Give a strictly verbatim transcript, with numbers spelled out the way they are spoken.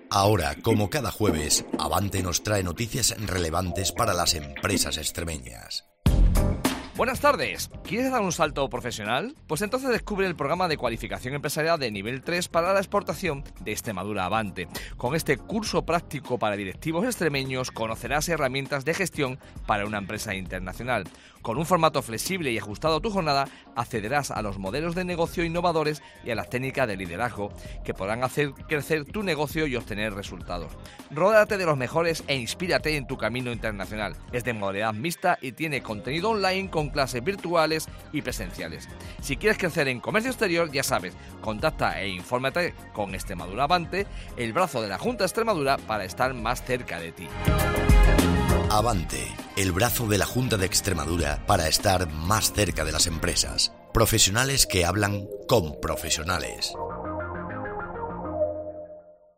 Ahora, como cada jueves, Avante nos trae noticias relevantes para las empresas extremeñas. Buenas tardes. ¿Quieres dar un salto profesional? Pues entonces descubre el programa de cualificación empresarial de nivel tres para la exportación de Extremadura Avante. Con este curso práctico para directivos extremeños conocerás herramientas de gestión para una empresa internacional. Con un formato flexible y ajustado a tu jornada, accederás a los modelos de negocio innovadores y a las técnicas de liderazgo que podrán hacer crecer tu negocio y obtener resultados. Ródate de los mejores e inspírate en tu camino internacional. Es de modalidad mixta y tiene contenido online con clases virtuales y presenciales. Si quieres crecer en comercio exterior, ya sabes, contacta e infórmate con Extremadura Avante, el brazo de la Junta de Extremadura, para estar más cerca de ti. Avante, el brazo de la Junta de Extremadura para estar más cerca de las empresas. Profesionales que hablan con profesionales.